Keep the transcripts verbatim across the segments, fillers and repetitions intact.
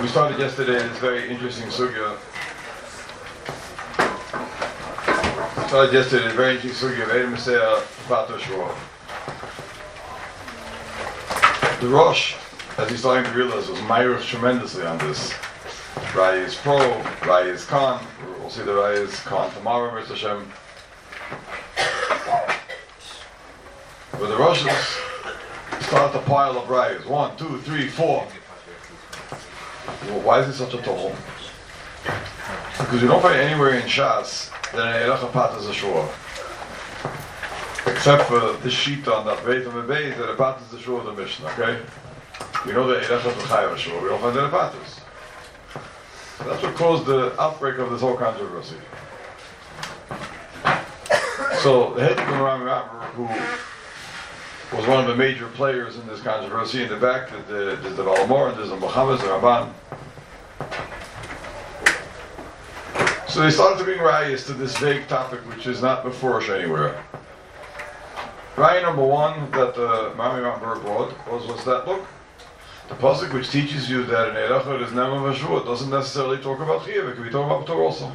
started yesterday this very interesting sugya. We started yesterday this very interesting sugya of Eid Masea Pater Shua. The Rosh, as he's starting to realize, was myrich tremendously on this. Rai is pro, Rai is con. We'll see the Rai is con tomorrow, Mister Hashem. But the Roshes start to pile up Rayas. One, two, three, four. Well, why is it such a toll? Because you don't find anywhere in Shas that an Erecha Pat is a Shua. Except for this sheet on that Beit of Beit that a Pat is the Shua of the Mishnah, okay? We know that Erecha is a Shua. We don't find that a Pat is. So that's what caused the outbreak of this whole controversy. So the head of the Rami Rapper, who was one of the major players in this controversy, in the back, there's the Balamor, there's the Muhammad, the Rabban. So they started to bring rayas to this vague topic, which is not before us anywhere. Raya number one that the Rami Rapper brought was, what's that? Look, the pasuk which teaches you that an Erecha is Nema Vashua doesn't necessarily talk about Chiyuv, it could be talking about Torah also.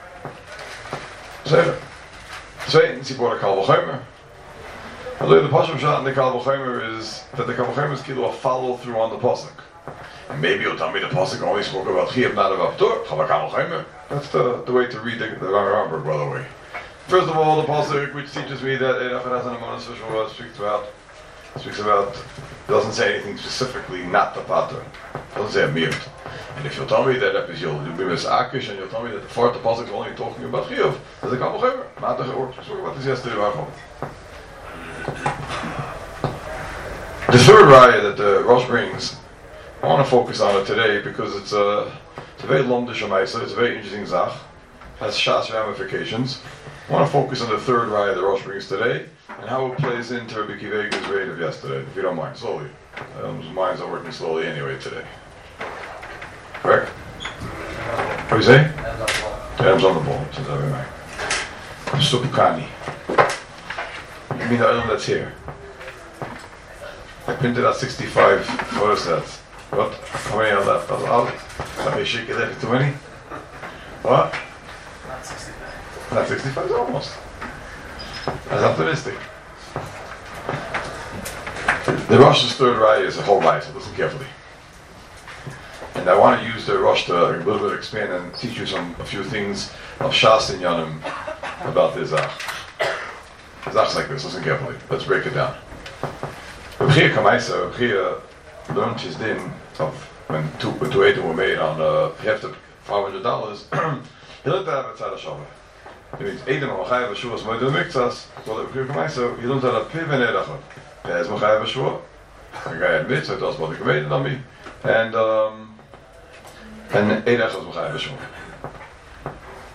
Say it. Say it, and see what a Kal V'chomer. Although the Pasuk shot in the Kal V'chomer is that the Kal V'chomer is kilo a follow through on the Pasuk. And maybe you'll tell me the Pasuk only spoke about Chiyuv, not about Torah. Kal V'chomer. That's the, the way to read the, the Rami Ramberg, by the way. First of all, the Pasuk which teaches me that Erecha has an Amonis V'shua speaks about, speaks about, doesn't say anything specifically not the Pater. Doesn't say a Miut. And if you'll tell me that because you'll, you'll be Misakish and you'll tell me that the fourth the Pasuk is only talking about Chiyuv, there's a Kal V'chomer. Not the Chiyuv. We spoke about this yesterday, Rachel. The third raya that the Rosh brings, I want to focus on it today because it's a, it's a very lomdish amaisa, it's a very interesting zach, has shas ramifications. I want to focus on the third raya that Rosh brings today and how it plays into Rabbi Kivega's raid of yesterday, if you don't mind, slowly. Um, minds are working slowly anyway today. Correct? What do you say? Adam's on the ball, says every night. Supukani. You mean the item that's here? I printed out sixty-five photostats. What? How many are left? Out? Somebody shake it left too many? What? Not sixty-five. Not sixty-five? Almost. That's optimistic. The Rosh's third raya is a whole raya, so listen carefully. And I want to use the Rosh to a little bit expand and teach you some a few things of Shas and Yanim about this Zach. Zach's like this, listen carefully. Let's break it down. Reb Chia Kamaisa, Reb Chia learned his din of when two, when two Eidim were made on uh, half the five hundred dollars. He learned to have a tzad Hashavah. It means Eidim Machayev Hashuas Moedim Miktzas. Well, Reb Chia Kamaisa, he learned to have a piv and Erechot. Peh is Machayev Hashua. The guy had mitzvah, it does what the Gemeidim on me. And, um, and Erechot is Machayev Hashua.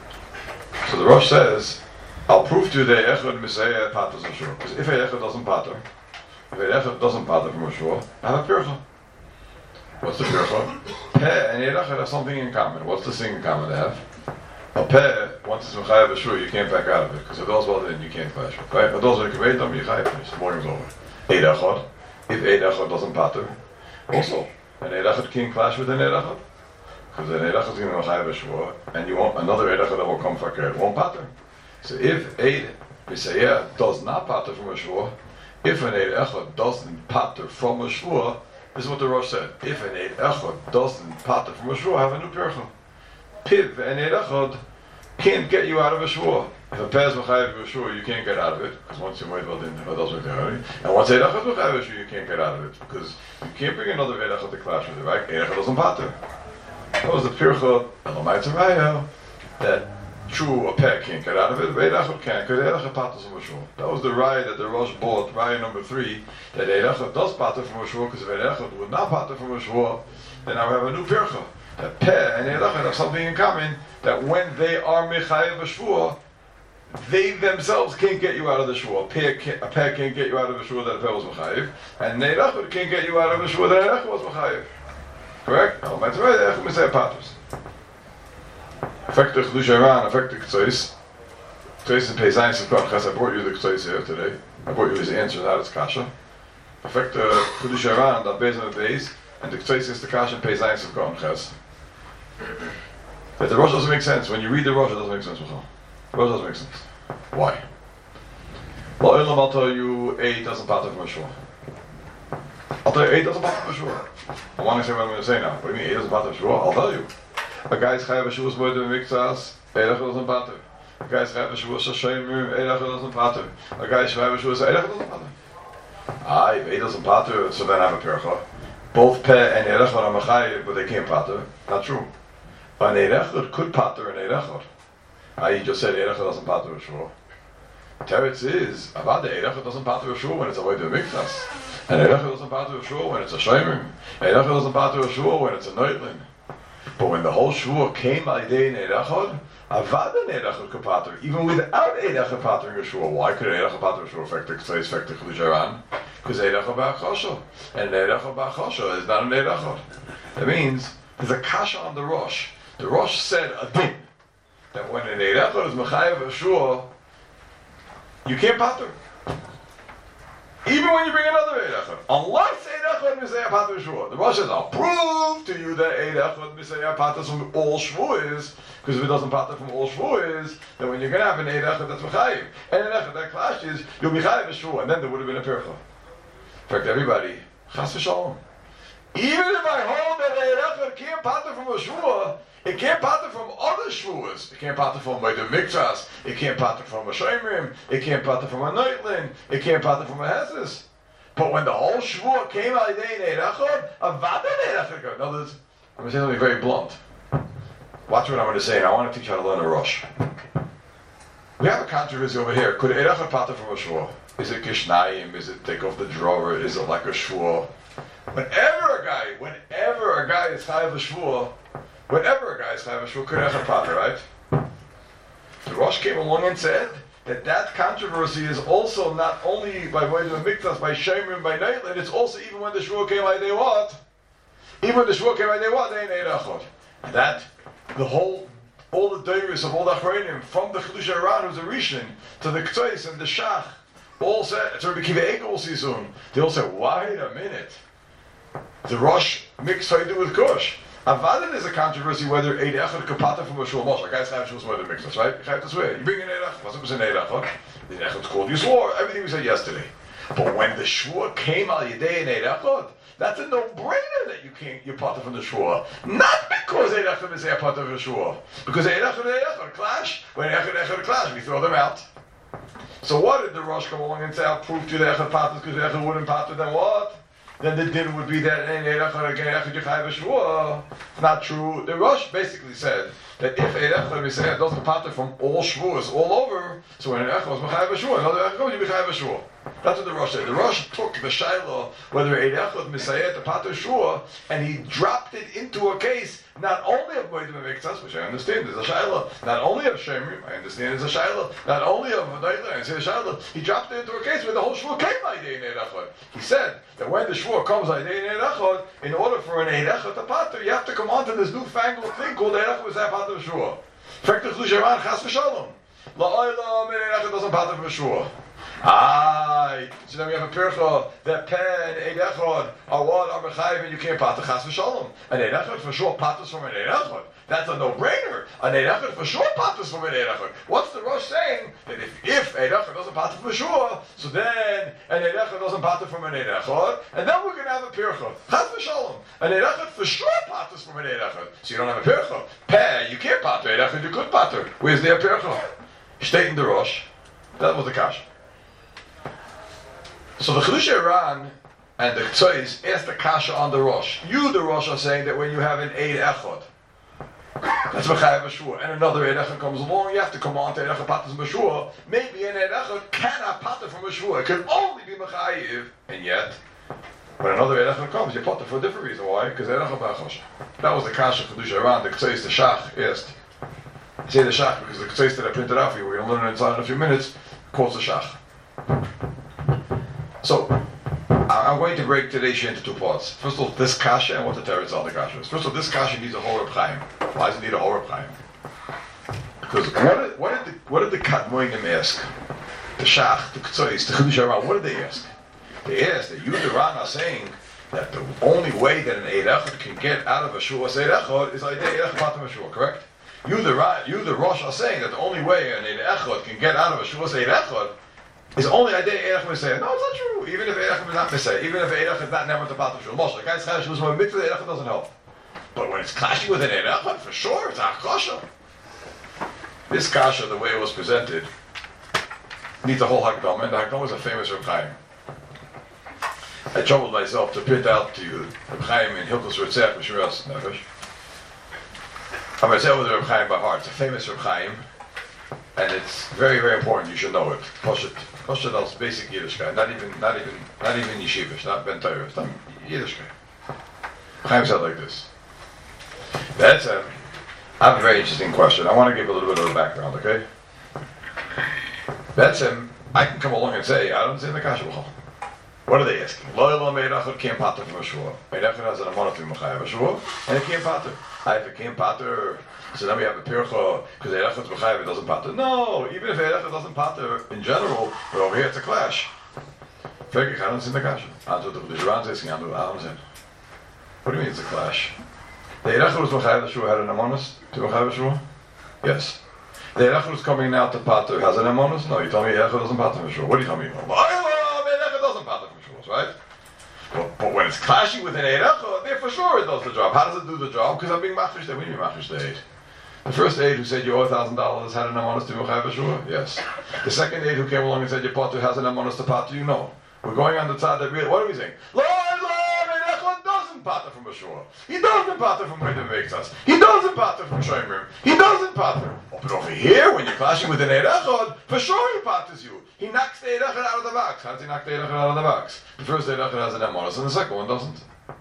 So the Rosh says, I'll prove to you that Echad Misaya Pater Zashur. Because if Echad doesn't pater, if Echad doesn't pater from Ashur, I have a Pircha. What's the Pircha? Peh and Echad have something in common. What's the thing in common they have? A Peh, once it's Mechayev Ashur, you can't back out of it. Because if those well then you can't clash it. Right? But those are the Kaveitam, you Chayev finish. The morning's over. Eid Echad. If Eid Echad doesn't pater, also, an Eid Echad can't clash with an Eid Echad. Because an Eid Echad is going to be Mechayev Ashur, and you want another Eid Echad that will come for it won't pater. So if Eid Misayeh does not pater from a shvua, if an Eid Echad doesn't pater from a shvua, this is what the Rosh said. If an Eid Echad doesn't pater from a shvua, have a new pircha. Piv and Eid Echad can't get you out of a shvua. If a peh is mechayev from a shvua, you can't get out of it because once you wait, well then it doesn't make it. And once Eid Echad is mechayev from a shvua, you can't get out of it because you can't bring another Eid Echad to clash with it, right? Eid Echad doesn't pater. That was the pircha Elamai Tzaraya that. True, a peh can't get out of it, Eid Echad can't, because Eid Echad paters from a shvua. That was the raya that the Rosh bought, raya number three, that Eid Echad does pater from a shvua, because if Eid Echad would not pater from a shvua, then I would have a new pircha. That peh and Eid Echad have something in common, that when they are mechayev a shvua, they themselves can't get you out of the shvua. A peh can't, a peh can't get you out of the shvua that a peh was mechayev, and Eid Echad can't get you out of the shvua that Eid Echad was mechayev. Correct? No, that's right, Eid Echad misay paters. Affect the Chedush Iran, affect the K'tzois. K'tzois and Peizayin Sivkon Ches. I brought you the K'tzois here today. I brought you his answer, not his kasha. Affect the Chedush Iran, that Beis and the Beis, and the K'tzois is the kasha and Peizayin Sivkon Ches. That the Rosh doesn't make sense. When you read the Rosh, it doesn't make sense. The Rosh doesn't make sense. Why? Well, Elam, I'll tell you, eight doesn't pater from a shul. I'll tell you, eight doesn't pater from a shul. I want to say what I'm going to say now. What do you mean, eight doesn't pater from a shul? I'll tell you. A guy's chayav shuas moed mikzas, eight doesn't pater. A guy's chayav shuas shemim, eight doesn't pater. A guy's chayav shuas eight doesn't pater. Ah, if eight doesn't pater, so then I have a percha. Both peh and erechot are machayev, but they can't pater. Not true. An erechot could pater an erechot. Ah, you just said erechot doesn't pater a shul. Teretz is, Avada, Eirechot doesn't pater a shul when it's a way to mikvas. And Eirechot doesn't pater a shul when it's a shemim. Eirechot doesn't pater a shul when it's a noitlin. But when the whole shul came by day in Eirechot, Avada Eirechot could pater, even without Eirechot patering a shul. Why could Eirechot pater a shul affect the Ktseis, affect the Chulujaran? Because Eirechot ba'achosho. And Eirechot ba'achosho is not an Eirechot. That means, there's a kasha on the Rosh. The Rosh said a din, that when an Eirechot is mechayev a shul, you can't pater. Even when you bring another Eirechot. Unless Eirechot Misayah pater shvuah. The Rosh says, I'll prove to you that Eirechot Misayah paters from all shvuahs, because if it doesn't pater from all shvuahs, then when you're going to have an Eirechot that's mechayev, and an Eirechot that clashes, you'll be chayev a shvuah, and then there would have been a percha. In fact, everybody, chas v'shalom. Even if I hold that Eirechot can't pater from a shvuah, it can't pater from other shvuahs. It can't pater from Moed Mikvas. It can't pater from a shemrim. It can't pater from a noitlin. It can't pater from a heses. But when the whole shvuah came out of the Eirechot, avada Eirechot. In other words, I'm going to say something very blunt. Watch what I'm going to say, and I want to teach you how to learn a Rosh. We have a controversy over here. Could Eirechot pater from a shvuah? Is it kishnayim? Is it take off the drawer? Is it like a shvuah? Whenever a guy, whenever a guy is chayav a shvuah, whenever a guy is chayav a shvuah, could Eirechot pater, right? The Rosh came along and said that that controversy is also not only by way of mikvas, by shemrim, by neitlin, it's also even when the shvuah came by they what? Even when the shvuah came by they what? They ain't Eirechot. And that, the whole, all the deiris of all the achreinim, from the Chidush HaRan, who's a Rishon, to the Ktseis and the Shach, all said, to Rabbi Kiva Eger will see soon, they all said, wait a minute. The Rosh mixed Faidu with Kush. Avadan is a controversy whether Eid Echad could pater from a shul mosh. Like guys have shuls whether mixed us, right? You have to swear. You bring an Eid Echad. What's up with an Eid Echad? The Eid Echad's called. You swore everything we said yesterday. But when the shvua came al Yedei and Eid Echad, that's a no-brainer that you can't, you pater from the shvua. Not because Eid Echad is a pater from the shvua. Because Eid Echad and Eid Echad clash. When Eid Echad and Echad clash, we throw them out. So what did the Rosh come along and say, I'll prove to you the Echad paters because the Echad wouldn't pater, then what? Then the din would be that in Eid Echad again Echad Yechai V'Shvuah. Not true. The Rosh basically said that if Eid Echad V'Sayah doesn't pater from all Shvuahs all over, so when an Echad was Mechai V'Shvuah, another Echad goes, you Mechai V'Shvuah. That's what the Rosh said. The Rosh took the Shiloh, whether Eid Echad V'Sayah to pater Shvuah, and he dropped it into a case not only of Moed Mikvas, which I understand is a Shiloh, not only of Shemrim, I understand is a Shiloh, not only of Neitlin, I say a Shiloh, he dropped it into a case where the whole Shvuah came by Eid Echad. He said that when the Shvuah comes by Eid Echad, in order for an Eid Echad to pater, you have to come onto this newfangled thing called Eid Echad V'Sayah pater Shvuah. In fact, the Chlusharan Chas V'Shalom. La'olam Eid Echad doesn't pater from Shvuah. Aye, so then we have a pircha that pen Eid Echad are what are mechayev and you can't pater Chas V'Shalom. An Eid Echad for sure paters from an Eid Echad. That's a no-brainer. An Eid Echad for sure paters from an Eid Echad. What's the Rosh saying? That if, if Eid Echad doesn't pater for sure, so then an Eid Echad doesn't pater from an Eid Echad, and then we're going to have a pircha. Chas V'Shalom. An Eid Echad for sure paters from an Eid Echad. So you don't have a pircha. Peh, you can't pater Eid Echad, you could pater. Where's the pircha? State in the Rosh. That was the kasha. So the Chidush HaRan and the Ktseis asked the kasha on the Rosh. You, the Rosh, are saying that when you have an Eid Echad, that's Mechayev B'Shvuah, and another Eid Echad comes along, you have to come on to Eid Echad Paters B'Shvuah. Maybe an Eid Echad cannot pater from B'Shvuah. It can only be Mechayev, and yet, when another Eid Echad comes, you pater for a different reason. Why? Because Eid Echad B'Achosha. That was the kasha Chidush HaRan, the Ktseis, the Shach asked. I say the Shach because the Ktseis that I printed out for you, we're going to learn it inside in a few minutes, quotes the Shach. So, I'm going to break today's shir into two parts. First of all, this kasha and what the teretz on the kasha is. First of all, this kasha needs a whole Reb Chaim. Why does it need a whole Reb Chaim? Because what did, what did the what did the Kadmonim ask? The Shach, the Ktseis, the Chidush HaRan, what did they ask? They asked that you, the Ran, are saying that the only way that an Eid Echad can get out of a Shua Eid Echad is Eid Echad Patam Shua, correct? You the you the Rosh are saying that the only way an Eid Echad can get out of a Shua Eid Echad is only Eid Echad Messiah. No, it's not true. Even if Eid Echad is not Messiah, even if Eid Echad is not never to Patam Shua, Moshe, the guy's Chadash was when mitzvah Eid Echad doesn't help. But when it's clashing with an Eid Echad, for sure, it's a kasha. This kasha, the way it was presented, needs a whole Hakdama, and the Hakdama is a famous Reb Chaim. I troubled myself to print out to you Reb Chaim in Hilchos Ritzach B'Shmiras Nefesh. I'm going to say it with Reb Chaim by heart. It's a famous Reb Chaim, and it's very, very important. You should know it. Poshet, Poshet als basic Yiddishkeit. Not even, not even, not even Yeshivish, not Ben Torah. It's not Yiddishkeit. Reb Chaim said like this. That's a, I have a very interesting question. I want to give a little bit of a background, okay? That's him. I can come along and say, I don't say the kasha b'chol. What are they asking? Lo yelo meid echad can't pater from a shua. Meid echad has an amonah from mechayev a shua, and it can't pater. I have a can't pater, so then we have a pircha because meid echad's mechayev it doesn't pater. No, even if meid echad doesn't pater in general, but over here it's a clash. Frag ik ga dan zien de kasha. Antwoord de Joran zegt, gaan doen Adam zijn. What do you mean it's a clash? The meid echad was mechayev a shua had an amonah to mechayev a shua? Yes. The meid echad was coming now to pater has an amonah? No, you told me meid echad doesn't pater from a shua. What do you tell me? Pater from shuas, right? But, but when it's clashing with an Eid Echad, then for sure it does the job. How does it do the job? Because I'm being machish there. What do you mean machish the Eid? The first Eid who said you owe a thousand dollars had an amonis to mechayev shua? Yes. The second Eid who came along and said your pater has an amonis to pater you? No. We're going on the tzad that really, what are we saying? Lord, Lord, Eid Echad doesn't pater from a shua. He doesn't pater from Eid Veitzas. He doesn't pater from Shomer. He doesn't pater. Oh, but over here, when you're clashing with an Eid Echad, for sure he paters you. He knocks the Eid Echad out of the box. How does he knock the Eid Echad out of the box? The first Eid Echad has an amonis, and the second one doesn't.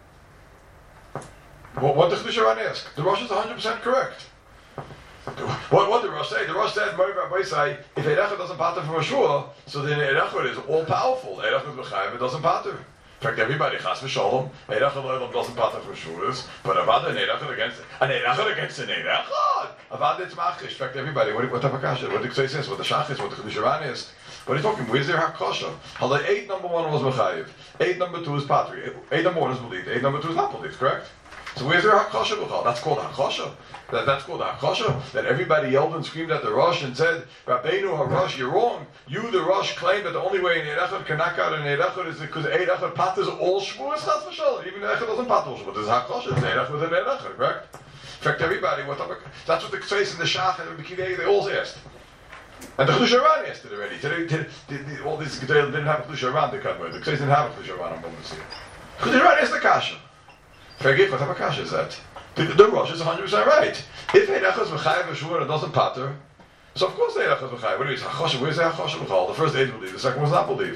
Well, what did the Chiddush Haran ask? The Rosh is one hundred percent correct. What, what did the Rosh say? The Rosh said, say, if Eid Echad doesn't pater from a shua, so then Eid Echad is all-powerful. Eid Echad mechayev, it doesn't pater. In fact, everybody, chas v'shalom, Eid Echad doesn't pater from shuas, but Avad an Eid Echad against an Eid Echad against an Eid Echad. Avad it's machish. In fact, everybody, what, what type of kasha? What the Ksei says, what the Shach is, what the Chiddush Haran is. What are you talking? Where's their hakasha? How eight number one was mechayev, eight number two is patri, eight number one is believed, eight number two is not believed, correct? So where's their hakasha b'chal? That's called hakasha. That, that's called hakasha. That everybody yelled and screamed at the Rosh and said, Rabbeinu HaRosh, you're wrong. You, the Rosh, claim that the only way an Eid Echad can knock out an Eid Echad is because Eid Echad paters all shvuas chas v'shalom. Even Eid Echad doesn't pater all shvuas. There's hakasha. It's Eid Echad with an Eid Echad, correct? In fact, everybody, what that's what the Ksei and the Shach and the B'kidei, they all asked. And the Chiddush Haran asked it already. Today, today, today, all these Gedei didn't have a Chiddush Haran to cut with. The Ksei didn't have a Chiddush Haran. I'm going to see it. Chiddush Haran asked the kasha. Forget what type of kasha is that? The, the Rosh is one hundred percent right. If Eid Echad is mechayev a shua and it doesn't pater, so of course Eid Echad is mechayev. What do you mean? Hakasha? Where's the hakasha b'chal? The first Eid believed, the second was not believed.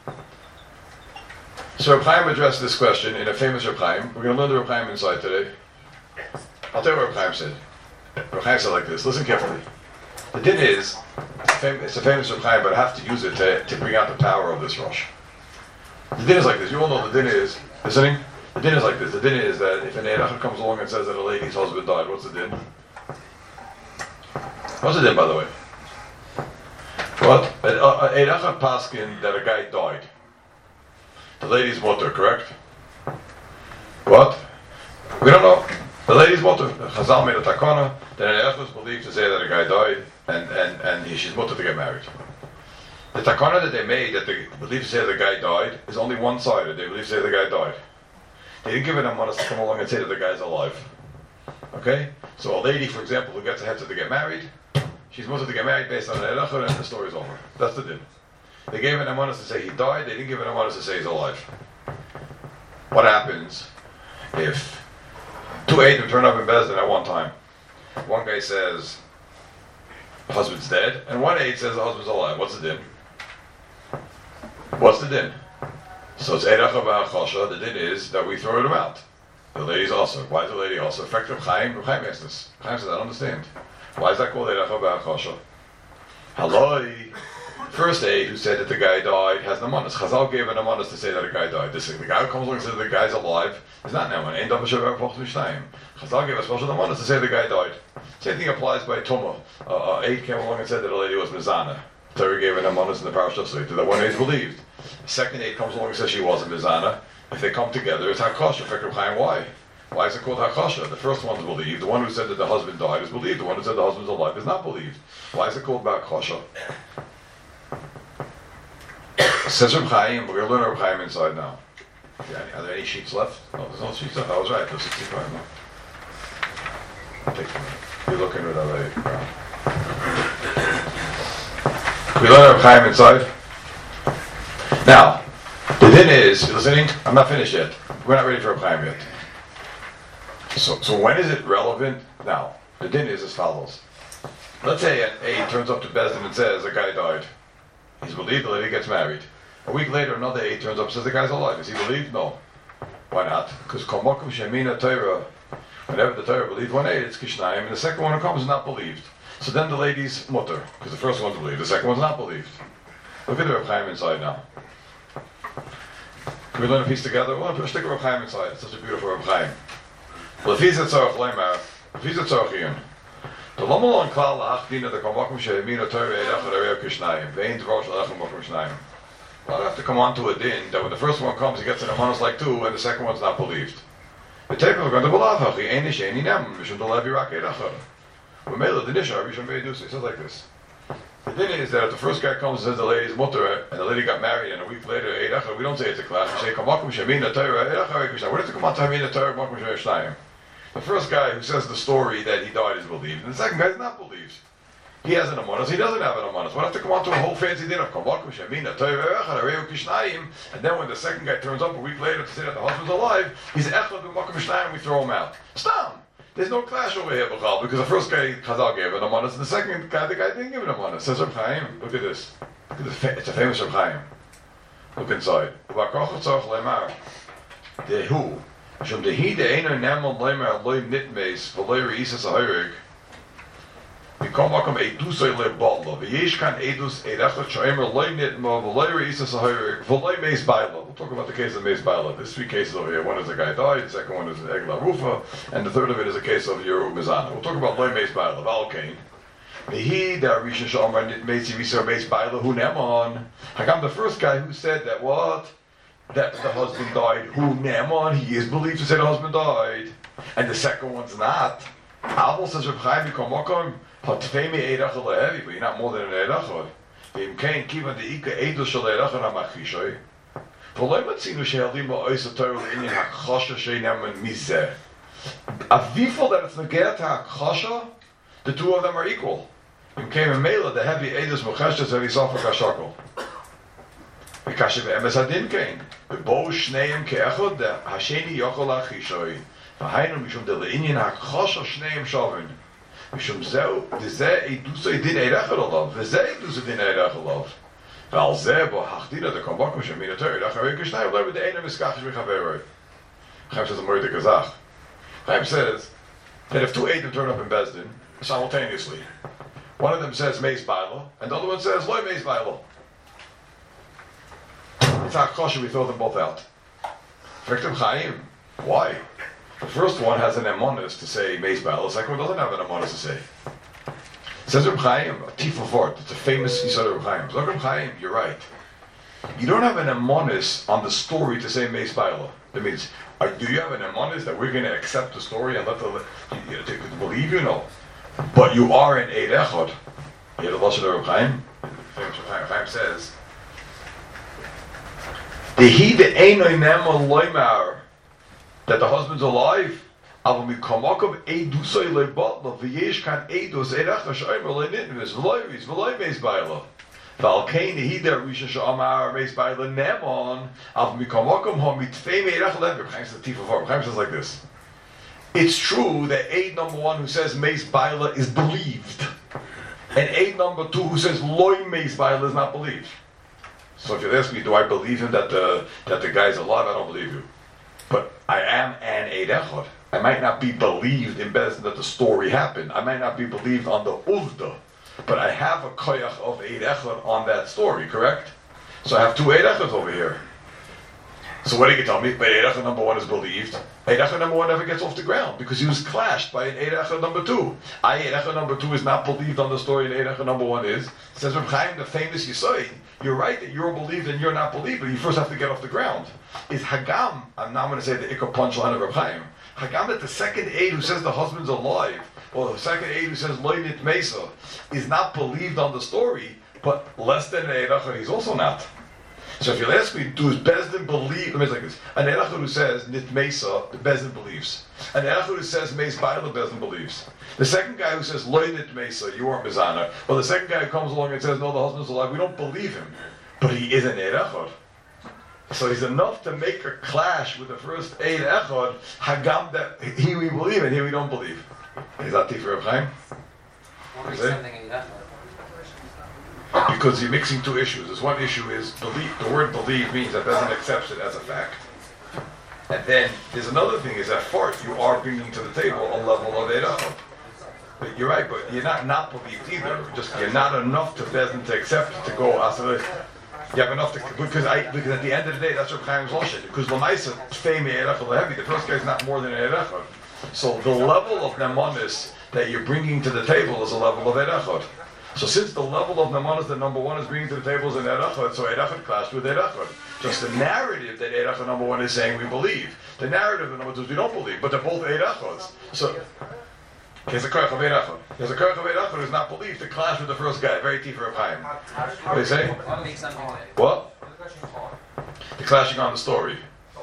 So Reb Chaim addressed this question in a famous Reb Chaim. We're going to learn the Reb Chaim inside today. I'll tell you what Reb Chaim said. Reb Chaim said like this. Listen carefully. The din is, it's a famous Reb Chaim, but I have to use it to, to bring out the power of this Rosh. The din is like this. You all know the din is, listening? The din is like this. The din is that if an Eid Echad comes along and says that a lady's husband died, what's the din? What's the din, by the way? What? An Eid Echad paskin that a guy died. The lady's mutter, correct? What? We don't know. The lady's mutter. Chazal made a takana that an Eid Echad is believed to say that a guy died, and and and he, she's mutter to get married. The takana that they made that they believe to say the guy died is only one-sided. They believe to say the guy died. They didn't give it a money to come along and say that the guy's alive. Okay? So a lady, for example, who gets a heter to get married, she's supposed to get married based on an Eid Echad and the story's over. That's the din. They gave an amonis to say he died, they didn't give an amonis to say he's alive. What happens if two Eidim turn up in Bezdin at one time? One guy says the husband's dead, and one Eid says the husband's alive. What's the din? What's the din? So it's Eid Echad v'Hachasha. The din is that we throw them out. The lady's also. Why is the lady also? Effective Chaim. Chaim asked this. Chaim says, I don't understand. Why is that called Eid Echad v'Hachasha? Haloi. First Eid who said that the guy died has an amonis. Chazal gave an amonis to say that a guy died. This the guy who comes along and says the guy's alive is not now an Ein Davar Shavar Poch Mishnayim. Chazal gave a special amonis to say the guy died. Same thing applies by Tumah. Uh, uh, Eid came along and said that a lady was Mizana. Torah gave an amonis in the parasha to that one Eid believed. The second Eid comes along and says she wasn't Mizana. if they come together, it's hakosha. Fikr Chaim, why? Why is it called hakosha? The first one's believed. The one who said that the husband died is believed. The one who said the husband's alive is not believed. Why is it called hakosha? Says Reb Chaim, we're going to learn Reb Chaim inside now. Are there any sheets left? No, there's no sheets left. I was right. There's sixty-five now. Take a minute. You're looking at that lady. We learn Reb Chaim inside. Now, the din is, you listening? I'm not finished yet. We're not ready for Reb Chaim yet. So, so when is it relevant? Now, the din is as follows. Let's say an A turns up to Bezdin and says a guy died. He's believed, the lady gets married. A week later, another A turns up and says the guy's alive. Is he believed? No. Why not? Because Komokum Shemina Torah, whenever the Torah believed one A, it's Kishnayim, and the second one who comes is not believed. So then the lady's mutter, because the first one's believed, the second one's not believed. Look at the Reb Chaim inside now. Can we learn a piece together? Well, let's stick a Reb Chaim inside. It's such a beautiful Reb Chaim. Well, if he's a tzorach leimar, if he's a tzorach yun, the lomalon klal la'achdina the komokum she'emina Torah eidach arei kishnayim ve'in tvar shalachem mokum shnayim. Well, I have to come on to a din that when the first one comes, he gets an amonos like two, and the second one's not believed. The tape is going to belav hachi ein she'eni nem mishum to levi rak eidachar. V'meila the nishar rishon ve'edusi. It says like this. The din is that if the first guy comes and says the lady's mutter, and the lady got married, and a week later eidachar, we don't say it's a clash. We say komokum she'emina Torah eidach arei kishnayim. What does it come on to emina Torah mokum shnayim? The first guy who says the story that he died is believed, and the second guy is not believed. He has an amonos, he doesn't have an amonos. We'll have to come on to a whole fancy dinner. And then when the second guy turns up a week later to say that the husband's alive, he's echad b'makom shnayim, we throw him out. Stop! There's no clash over here, B'chal, because the first guy, Chazal, gave an amonos, and the second guy, the guy didn't give an amonos. Says Reb Chaim, look at this. Look at this. It's a famous Reb Chaim. Look inside. The who? Shum dehi de einer nemel leimer loy nitmes v'loy reisas ahorig. Mikom makom edusay leballa. V'yesh kan edus edachot shomer loy nitmo v'loy reisas ahorig v'loy meis baila. We'll talk about the case of meis baila. There's three cases over here. One is a guy died. The second one is an egla rufa, and the third of it is a case of yeru mizana. We'll talk about loy meis baila. Valkain. Dehi de arisha shomer nitmes yivisar meis baila hu nemon. Hakam the first guy who said that what? That the husband died. Who Naaman, he is believed to say the husband died, and the second one's not. Abel says Reb Chaim Yikomokom Hatfemi Eidach Lehevi, but you're not more than an Eidachod. Im Kain Kivan the Ika Eidos Shel Eidachod Hamachishoy. V'loy Matzinu Shehalim Ba'oisa Torah L'Inyan Hakchosha Sheinaman Mizeh. Avifol that it's Negeh to Hakchosha, the two of them are equal. Im Kain Mela the heavy Eidos Mechashtas Heavy Sofak HaShakol. Because if Emes Hadin came, the Bo Shneim Keachod, the Hasheni Yochol Achishoy, Vahainu Mishum de Le'inyan HaKchosha Shneim Shovin, Mishum Zeu, Dezeh Eidusa Din Eirechad Olav, Dezeh Eidusa Din Eirechad Olav, Val Zeh Bo Hachdina de Kombokum Shemina Torah, Dacharei Kishnai, Olav de Einer Miskachish Mechaveroi. Chaim says a Moed Kazach. Chaim says that if two Eidim turn up in Bezdin, simultaneously, one of them says Meis Baila, and the other one says Loy Meis Baila. It's hakosha, we throw them both out. Victim Chaim. Why? The first one has an emonis to say Meis Baila, the second one doesn't have an emonis to say. Says Reb Chaim, a Tifo Vort, it's a famous Yisod Reb Chaim. Look, Reb Chaim, you're right. You don't have an emonis on the story to say Meis Baila. That means, are, do you have an emonis that we're going to accept the story and let the, you know, to, to believe you? No. But you are an Eid Echad. You have the Lashon of Reb Chaim? Famous Reb Chaim. Reb Chaim says, the he the einoi nema loymar that the husband's alive. Aval mikomakom edusay lebatla v'yesh kan edus erach hashomer lenitmis v'loyris v'loy meis baila. V'alkein he the risha sh'amar meis baila nemon aval mikomakom ha mitfei meirach lever. Chaim says the tifa form. Chaim says like this. It's true that aid number one who says meis baila is believed, and aid number two who says loy meis baila is not believed. So if you ask me, do I believe him that the that the guy's alive? I don't believe you. But I am an Eid Echad. I might not be believed in Bezdin that the story happened. I might not be believed on the Uvda. But I have a koyach of Eid Echad on that story, correct? So I have two Eid Echads over here. So what do you tell me? But Eid Echad number one is believed. Eid Echad number one never gets off the ground because he was clashed by an Eid Echad number two. I Eid Echad number two is not believed on the story, and Eid Echad number one is. It says Reb Chaim, the famous Yisod, you're right that you're believed and you're not believed, but you first have to get off the ground. Is Hagam, I'm now going to say the Ikka punchline of Reb Chaim. Hagam, that the second aid who says the husband's alive, or the second aid who says Lo Nit Mesa, is not believed on the story, but less than an Eid Echad, he's also not. So if you'll ask me, does Bezdin believe? Let me say like this: an Eid Echad who says Nit Mesa, the Bezdin believes. An Eid Echad who says Meis Baila, Bezdin believes. The second guy who says Lo Nit Mesa, you aren't Mizana, or the second guy who comes along and says no, the husband's alive, we don't believe him, but he is an Eid Echad. So he's enough to make a clash with the first Eid Echad, Hagam, that here we believe and here we don't believe. Is that Tifur Reb Chaim? What makes something in that? Because you're mixing two issues. This one issue is belief. The word believe means that doesn't accept it as a fact. And then there's another thing, is that fart, you are bringing to the table a level of Eid Echad. But you're right, but you're not not believed either. Just you're not enough to Bezdin to accept to go after. You have enough to, because I because at the end of the day that's what Chaim's Lashon. Because Lamaisa Fame Eid Echad heavy. The first guy is not more than Eid Echad. So the level of Nemanis that you're bringing to the table is a level of Eid Echad. So since the level of Nemanis that number one is bringing to the table is an Eid Echad, so Eid Echad clashed with Eid Echad. Just the narrative that Eid Echad number one is saying we believe. The narrative that number two is we don't believe, but they're both Eid Echads. So there's a Koach of Eid Echad. There's a Koach of Eid Echad who's not believed to clash with the first guy. Very Tifur Reb Chaim. What do you say? What makes something like? What? The clashing on the story.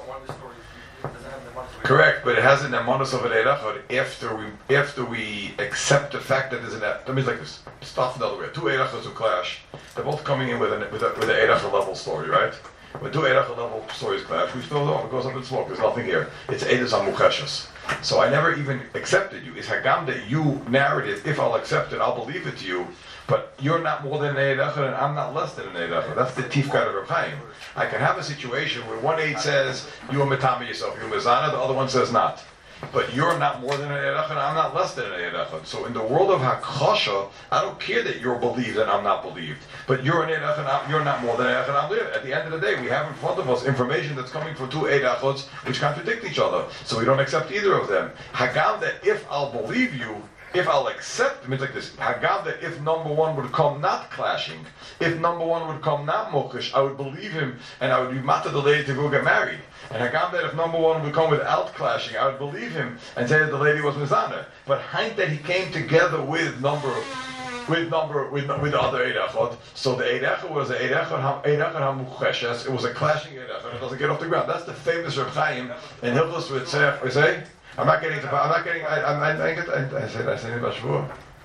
Correct, but it has an emunus of an Eid Echad after we after we accept the fact that there's an. Let me like this. Start from the other way. Two Eid Echads who clash. They're both coming in with an with a with an Eid Echad level story, right? When two Eid Echad level stories clash, we still know it goes up in smoke. There's nothing here. It's Eidas HaMucheshes. So I never even accepted you. It's Hagam that you narrative. If I'll accept it, I'll believe it to you. But you're not more than an Eid Echad, and I'm not less than an Eid Echad. That's the Tifkat of Reb Chaim. I can have a situation where one Eid says you are Metami yourself, you're Mizana, the other one says not. But you're not more than an Eid Echad, and I'm not less than an Eid Echad. So in the world of Hakosha, I don't care that you're believed and I'm not believed. But you're an Eid Echad, you're not more than an Eid Echad, and I'm believed. At the end of the day, we have in front of us information that's coming from two Eid Echads which contradict each other. So we don't accept either of them. Hagam that if I'll believe you, if I'll accept, it means like this, Hagam that if number one would come not clashing, if number one would come not mokish, I would believe him and I would be mata the lady to go get married. And Hagam that if number one would come without clashing, I would believe him and say that the lady was Mizana. But Haint that he came together with number with number with with the other Eid Echad, so the Eid Echad was the Eid Echad Eid Echad HaMucheshes, it was a clashing Eid Echad, it doesn't get off the ground. That's the famous Reb Chaim in Hilchos Ritzach. We say? I'm not getting to. I'm not getting. I. I. I, I, I said. I said about Shavuot.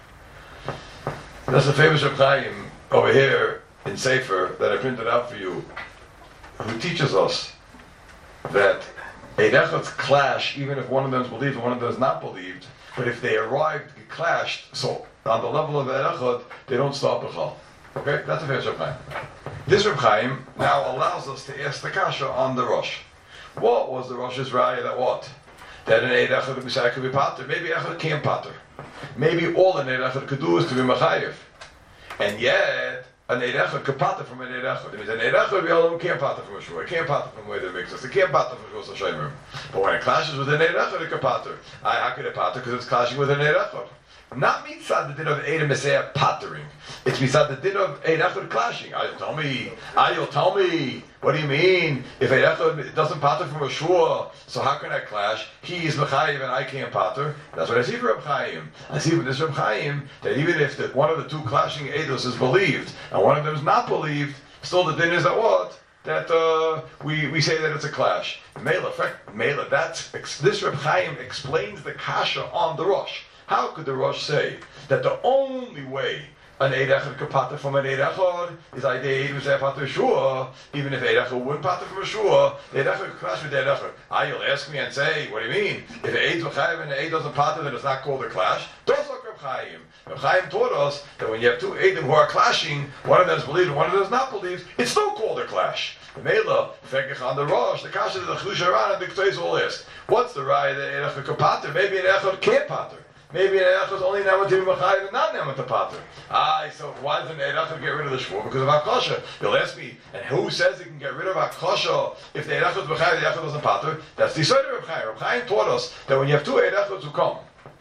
That's the famous Reb Chaim over here in Sefer that I printed out for you, who teaches us that Eid Echad's clash, even if one of them is believed and one of them is not believed, but if they arrived, clashed, so on the level of Eid Echad, they don't stop Bechal. Okay, that's the famous Reb Chaim. This Reb Chaim now allows us to ask the kasha on the Rosh. What was the Rosh's raya that what? That an Eid Echad B'Shai could be pater. Maybe Echad can't pater. Maybe all an Eid Echad could do is to be Machayev. And yet, an Eid Echad could pater from an Eid Echad. It means an Eid Echad we all can't pater from a shul. It can't pater from where they mix us. It can't pater from Shos HaShemim. But when it clashes with an Eid Echad, it can pater. I, how could it pater? Because it's clashing with an Eid Echad. Not mitzad the din of Eid Messiah pattering. It's mitzad the din of Eid Echad clashing. Ah, you'll tell me. Ah, you'll tell me. What do you mean? If Eid Echad doesn't patter from a shua, so how can I clash? He is mechayiv and I can't patter. That's what I see from Reb Chaim. I see from this Reb Chaim that even if the, one of the two clashing eidos is believed and one of them is not believed, still the din is that what? That uh, we, we say that it's a clash. Mela, Mela, that's this Reb Chaim explains the kasha on the Rosh. How could the Rosh say that the only way an Eid Echad could pater from an Eid Echad is Eid Eid was a pater shua, even if Eid Echad wouldn't pater from a shua, the Eid Echad could clash with Eid Echad. Ah, you'll ask me and say, what do you mean? If Eid's L'chaim and Eid doesn't pater, then it's not called a clash. Don't look Reb Chaim. Reb Chaim taught us that when you have two Eidim who are clashing, one of them is believed and one of them is not believed, it's still called a clash. The Mela, Fekech on the Rosh, the Kasha, the Chlush Aran, and the K'tois will ask, what's the raya that Eid Echad could pater? Maybe an Echad can't pater. Maybe an Eid Echad is only Nemat to be Machayev and not Nemat to pater. Ah, so why doesn't Eid Echad get rid of the Shvuah? Because of Hakosha. You'll ask me, and who says he can get rid of Hakosha if the Eid Echad is Machayev, the Echad doesn't pater? That's the Yisod of Reb Chaim. Reb Chaim taught us that when you have two Eid Echads who come,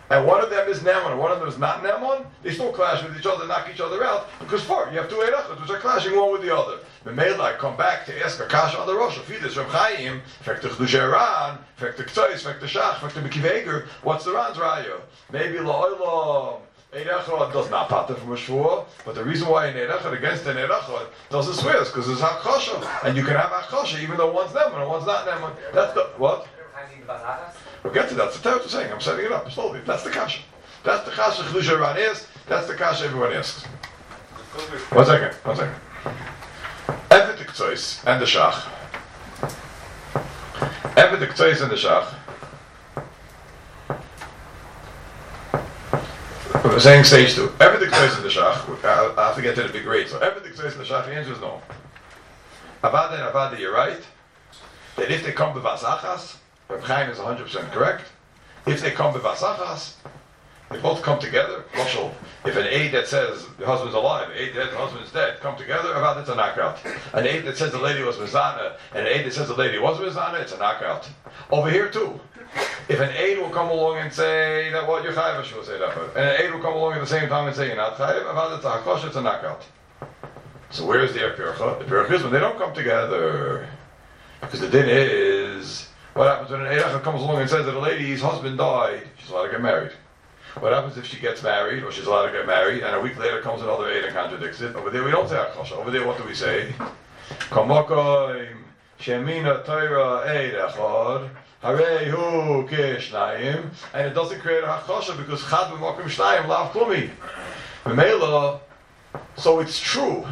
and one of them is Neman and one of them is not Neman, they still clash with each other, knock each other out, because far, you have two Eirechot, which are clashing one with the other. The Mela, I come back to ask a kasha on the Rosh, if this Reb Chaim, fact the Chedusha Ran, fact the K'tzois, fact the Shach, fact the Mekiveger, what's the Ran's Raya? Maybe La'olam, Eirechot does not pater from a shvua, but the reason why an Eirechot against an Eirechot doesn't swear is because it's Hakosha, and you can have Hakosha even though one's Neman and one's not Neman. That's the, what? We'll get to that. That's the Torah saying. I'm setting it up slowly. That's the kasha. That's the kasha Chedusha Ran is. That's the kasha everyone asks. One second. One second. Evet the K'tzois and the Shach. Evet the K'tzois and the Shach. We're saying stage two. Evet the K'tzois and the Shach. I have to get to the big rate. So Evet the K'tzois and the Shach. The answer is no. Avada and Avada, you're right. That if they come to Vasachas, Reb Chaim is one hundred percent correct. If they come to Vasachas, they both come together. Marshal, if an aide that says the husband's alive, an aide that the husband's dead, come together, about it's a knockout. An aide that says the lady was Mizana, and an aide that says the lady was Mizana, it's a knockout. Over here too, if an aide will come along and say that what you're chayiv, she will say that, and an aide will come along at the same time and say you're not chayiv, about it's a hakosh, it's a knockout. So where is the pircha? The pircha is when they don't come together, because the din is. What happens when an Eirechot comes along and says that a lady's husband died, she's allowed to get married? What happens if she gets married, or she's allowed to get married, and a week later comes another Eid and contradicts it? Over there we don't say Akosha. Over there what do we say? Kamokoim Shemina Torah Eirechot Harehu Kishnayim, and it doesn't create a Hakosha because Chad B'Mokim Shnayim Lav Klumi. B'Meila, so it's true.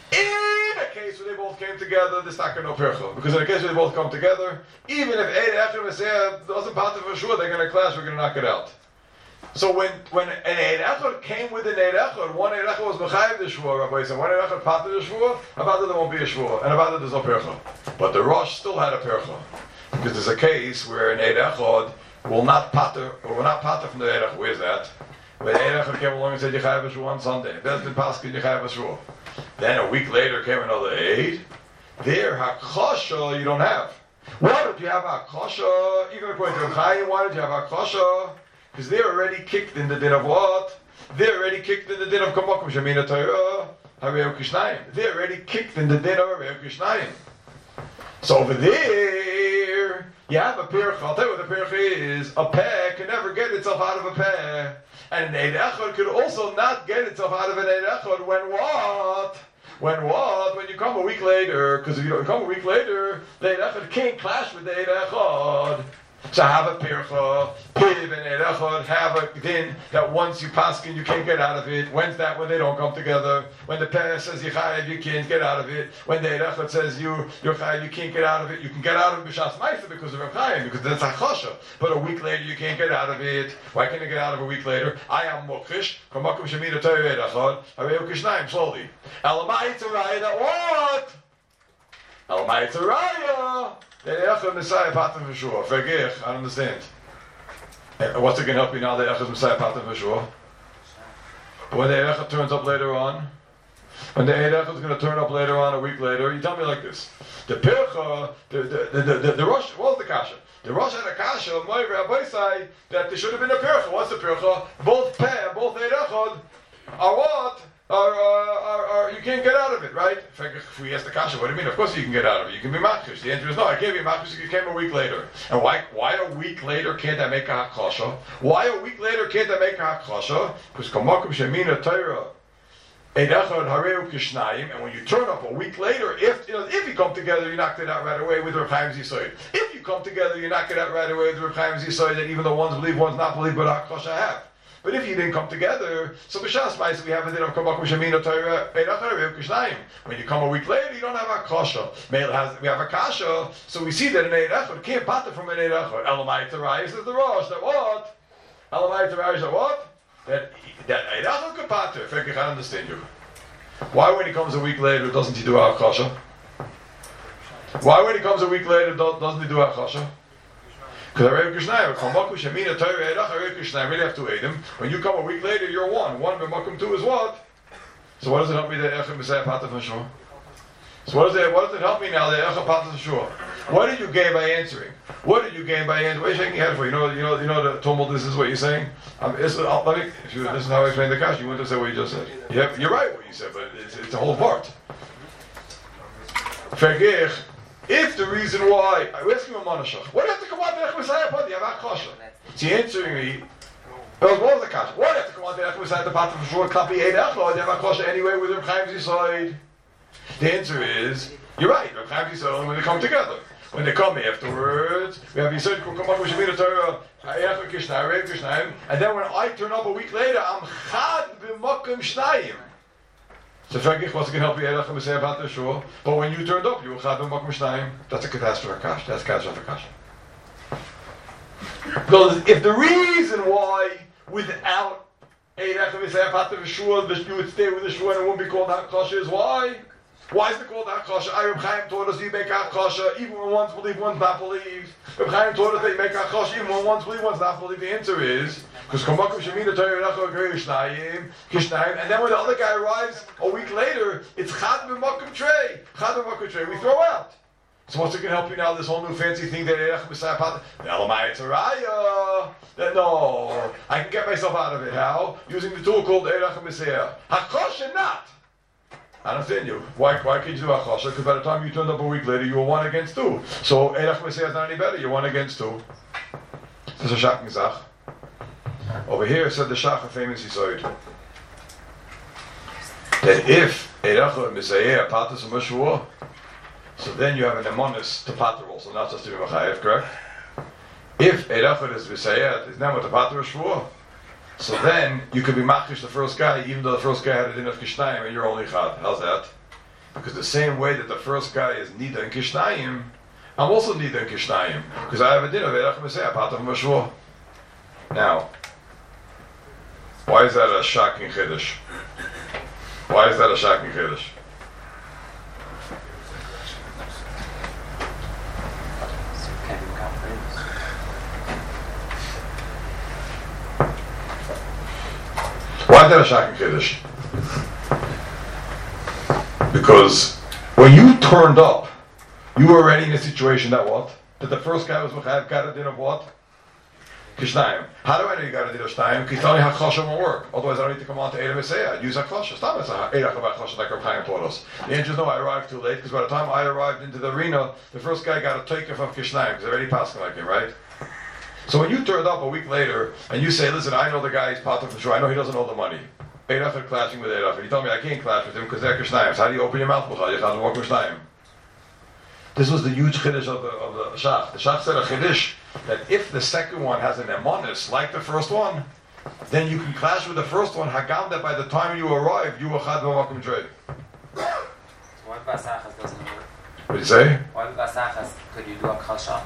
In a case where they both came together, there's not going to no pircha. Because in a case where they both come together, even if Eid Echad Meseh doesn't pater for sure, they're going to clash, we're going to knock it out. So when when an Eid Echad came with an Eid Echad, one Eid Echad was Mechayiv the Shvua, Rabbi said, one Eid Echad pater the Shvua, about that there won't be a Shvua, and about that there's no pircha. But the Rosh still had a pircha. Because there's a case where an Eid Echad will not pater, or will not pater from the Eid Echad. Where's that? When Eid Echad came along and said, Yechayiv Shvua on Sunday. That's been Paskin Yechayiv Shvua. Then a week later came another aid. There, hakosha you don't have. Why don't you have hakosha? Even according to Chaim, why don't you have hakosha? Because they're already kicked in the din of what? They're already kicked in the din of Kamokum Shemina Torah Hareu Kishnayim. They're already kicked in the din of Hareu Kishnayim. So over there, you have a pircha. I'll tell you what the pircha is. A peh can never get itself out of a peh. And an Eid Echad could also not get itself out of an Eid Echad when what? When what? When you come a week later, because if you don't come a week later, the Eid Echad can't clash with the Eid Echad. So have a pircha, piv and Eid Echad, have a din that once you paskin you can't get out of it. When's that? When they don't come together. When the peh says you chayiv, you can't get out of it. When the Eid Echad says you you're chayiv, you can't get out of it. You can get out of it b'shas ma'isa because of a chayiv, because that's a chosha. But a week later you can't get out of it. Why can't you get out of it a week later? I am mokhish. Kamakum shemina Torah Eid Echad. Hareu kishnayim slowly. Elamai tzaraya that what? Elamai tzaraya. The Echad Messiah pater for sure. Vergich, I don't understand. And what's it going to help you now? The Echad Messiah pater for sure. When the Echad turns up later on, when the Echad is going to turn up later on, a week later, you tell me like this: the Pircha, the the the the, the, the Rosh, what was the kasha? The Rosh had a kasha. Moira Abaisai that there should have been a Pircha. What's the Pircha? Both Peh, both Echad are what? Are, uh, are, are, you can't get out of it, right? If we ask the kasha, what do you mean? Of course you can get out of it. You can be machish. The answer is no, I can't be machish if you came a week later. And why Why a week later can't I make a hakasha? Why a week later can't I make a hakasha? Because kamakum shemina Torah Eid Echad Hareu Kishnayim, and when you turn up a week later, if you know, if you come together, you knocked it out right away with Reb Chaim Zisoid. If you come together, you knock it out right away with Reb Chaim Zisoid, that even though one's believe, one's not believe, but hakasha have. But if you didn't come together, so b'shas ma'is we have a din of kamakum shemina Torah Eid Echad Hareu Kishnayim. When you come a week later, you don't have a kasha. Meil has we have a kasha, so we see that an Eid Echad can't pater from an Eid Echad. Elamai Torah says the Rosh that what? Elamai Torah that what? That that Eid Echad could pater. If I can understand you. Why when he comes a week later doesn't he do a kasha? Why when he comes a week later doesn't he do a kasha? Because Hareu Kishnayim, Kamakum Shemina Torah Eid Echad Hareu Kishnayim, really have two Eidim. When you come a week later, you're one. One B'makum two is what? So what does it help me that Echad Messiah pater from Shua? So what does it? What does it help me now? The Echa Patas Shua. What did you gain by answering? What did you gain by answering? What are you shaking your head for? You know, you know, you know the tumult. This is what you're saying. Um, it's, uh, let me, if you, this is how I explain the kasha. You want to say what you just said. Yeah, you're right what you said, but it's, it's a whole part. Vergeech. If the reason why I ask you a manashach, what do you have to come out there? You have a kasha. She answering me. What was the kasha? What do you have to come out there? The path of short copy eight echlo. You have a kasha anyway with Reb Chaim's side. The answer is you're right. Reb Chaim's side when they come together. When they come afterwards, we have Yisod come up with Shemitah Torah, Hayach Kishnayim, Rev Kishnayim, and then when I turn up a week later, I'm Chad b'Makom Shnayim. So Fergich wasn't going to help you Erech and Meseh about the shore, but when you turned up, you were Chad b'Makom Shnayim. That's a catastrophe Akash. That's catastrophe Akash. Because if the reason why without Erech and Meseh about the shore, you would stay with the shore and it wouldn't be called Akash is why? Why is it called Akasha? Reb Chaim taught us you make Akasha even when one's believe, one's not believe. Reb Chaim taught us that you make Akasha even when one's believe, one's not believe. The answer is because Kamakum Shemitah Torah Recha Kishnayim, Kishnayim, and then when the other guy arrives a week later, it's Chad b'Makom Trey, Chad b'Makom Trey. We throw out. So what's it going to help you now? This whole new fancy thing that Erech B'Sayah Pat, the Elamai Tzaraya. No, I can get myself out of it. How? Using the tool called Erech B'Sayah. Hakosha not. I understand you. Why, why can't you do Achasha? Because by the time you turned up a week later, you were one against two. So Erech Meseh is not any better. You're one against two. This is a shocking zach. Over here said the Shach, a famous Yisoid, that if Erech Meseh patas a mashua, so then you have an emonis to pater also, not just to be machayev, correct? If Erech is Meseh, is now with the pater a shua. So then you could be machish the first guy, even though the first guy had a din of kishnayim, and you're only chad. How's that? Because the same way that the first guy is nida and kishnayim, I'm also nida and kishnayim because I have a din of erech meseh, part of mashua. Now, why is that a shocking chiddush? Why is that a shocking chiddush? Why is that a shocking kiddush? Because when you turned up, you were already in a situation that what? That the first guy was mechayev got a din of what? Kishnayim. How do I know you got a din of Shnayim? Because telling Hakosha won't work. Otherwise, I don't need to come on to Eidem Meseh. Use Hakosha. Stop it. Eidach of Hakosha like Reb Chaim taught us. The angels know I arrived too late because by the time I arrived into the arena, the first guy got a takeoff of Kishnayim because they're already passing like him, right? So when you turned up a week later and you say, listen, I know the guy, he's part for sure, I know he doesn't owe the money. Eidach are clashing with Eidach. And you tell me I can't clash with him because they're Kishnayim. So how do you open your mouth? You can't walk Kishnayim. This was the huge chiddush of the, of the Shach. The Shach said a chiddush that if the second one has an emonis like the first one, then you can clash with the first one, hagam that by the time you arrive, you were chad b'makom trei. Why the Basachas doesn't work? What do you say? Why the Basachas could you do a kasha?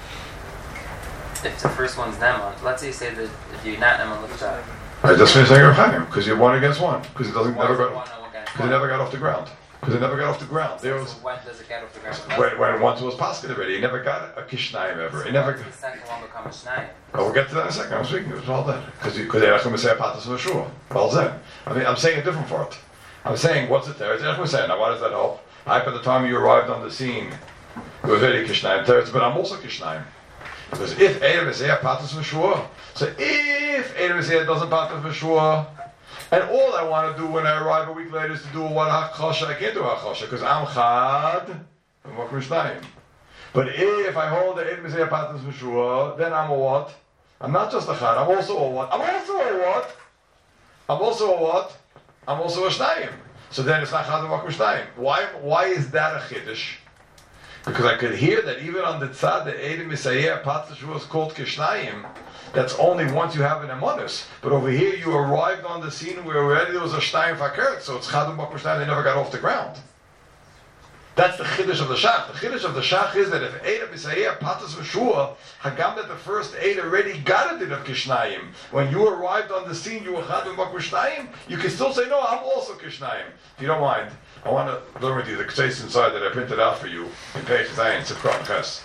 If the first one's Neman, let's say you say that if you're not Neman Lifta. I just finished saying Reb Chaim, because you're one against one. Because it doesn't Why never is it got one against because it one? never got off the ground. Because it never got off the ground. There was So when does it get off the ground? when, when once it was paskin already, he never got a kishnayim ever. He never. When's the second one become a Shnayim? Oh, we'll get to that in a second. I'm speaking. It was all that because because Erech Meseh patas for sure. Well then, I mean, I'm saying a different part. I'm saying what's it there? It's Erech Meseh. Now, why does that help? I by the time you arrived on the scene, it was already kishnayim teretz, but I'm also kishnayim. Because if Eidem Meseh patas for sure, so if Eidem Meseh doesn't patas for sure. And all I want to do when I arrive a week later is to do what Hakosha. I can't do Hakosha because I'm Chad and Makom Shnayim. But if I hold the Eidem Meseh Patas Meshua, then I'm a what? I'm not just a Chad, I'm also a what? I'm also a what? I'm also a what? I'm also a Shnayim. So then it's not Chad and Makom Shnayim. Why, why is that a Chiddush? Because I could hear that even on the Tzad, the Eidem Meseh Patas Meshua is called Kishnayim. That's only once you have an emonis. But over here, you arrived on the scene where already there was a shnayim fakert, so it's chadum bakum shnayim. They never got off the ground. That's the chiddush of the shach. The chiddush of the shach is that if Eidem Meseh patas v'shua, hagam that the first eight already got a din of kishnayim. When you arrived on the scene, you were chadum bakum shnayim. You can still say no. I'm also kishnayim. If you don't mind, I want to learn with you the ktseis inside that I printed out for you in page Zayin Sifkot Ches.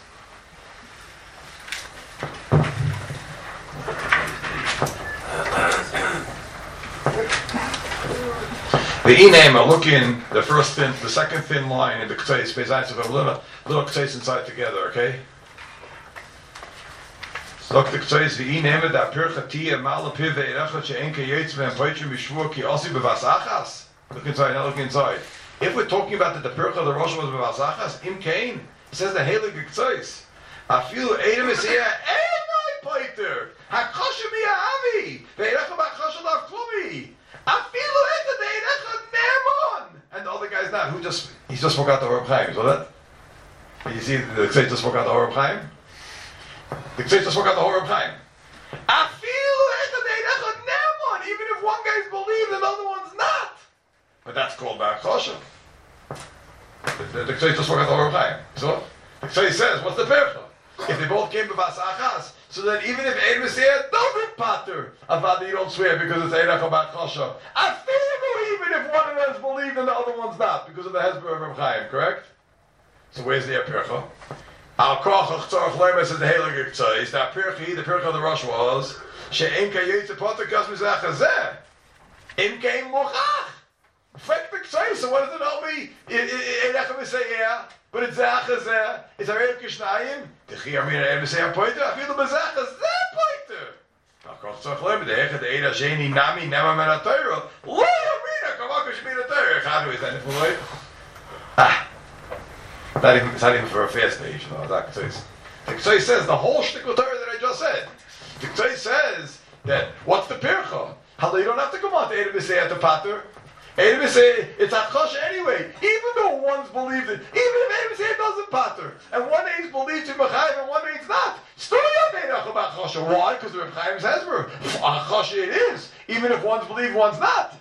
The e-name, look in the first thin, the second thin line in the ktseis space. I have a little, little ktseis inside together, okay? So look the ktseis, the e-name that pirchati and malapiv ve'erachat she'en k'yetz ve'en poitrim mishvur ki osi bevas achas. Look inside, now look inside. If we're talking about that the pircha of the Rosh was bevas achas, im kain, it says the heilig ktseis. Afilu edem is here, enai poiter, hakosha mi'avi, ve'erachat ba'chosha lav klumi. Afilu ete de'erachat nemon. And the other guy's not, who just, he just forgot the Oreb Chaim, so that? You see, the ktseis just forgot the Oreb Chaim? The ktseis just forgot the Oreb Chaim. Afilu ete de'erachat nemon, even if one guy's believed and the other one's not. But that's called ba'chosha. The, the, the ktseis just forgot the Oreb Chaim. So, the ktseis says, what's the percha? If they both came b'vas achas, so then even if Eid Messiah doesn't pater, Avada you don't swear because it's Eid Achobak Chosha. I feel even if one of them is believed and the other one's not, because of the Hezbollah of Reb Chaim, correct? So where's the Percha? Al Kochach Tzorach Loimer says the Heilige Ktseis. That Percha, the Percha of the Rosh was, She'en Kayetze Potter Kas Mizrach Hazeh. Im Kein Mochach. Fact the Ktseis, so what does it help me? Eid Achobak but it's Zachazeh. It's Arei Kishnayim. The Chiyamina Eid Messiah Poiter. I feel the Zachazeh Poiter. Al Kochach Tzorach Loimer, the Hechad Eid Hasheni Nami Nema Men HaTorah. Lo Yamina Kavak Shemina Torah. Chadu is that if we Ah. Not even, it's not even for a fast page, you know, that Ktseis. The Ktseis says the whole shtickle Torah that I just said. The Ktseis says that, what's the Pircha? How you don't have to come on to Eid Messiah to Pater. Eid Messiah, it's Achosha anyway. Even though one's believed it, even if Eid Messiah doesn't Pater, and one is believed in Mechayim and one is not, still you have Eid Achosha. Why? Because the Reb Chaim's Hezbollah. Achosha it is, even if one's believed, one's not.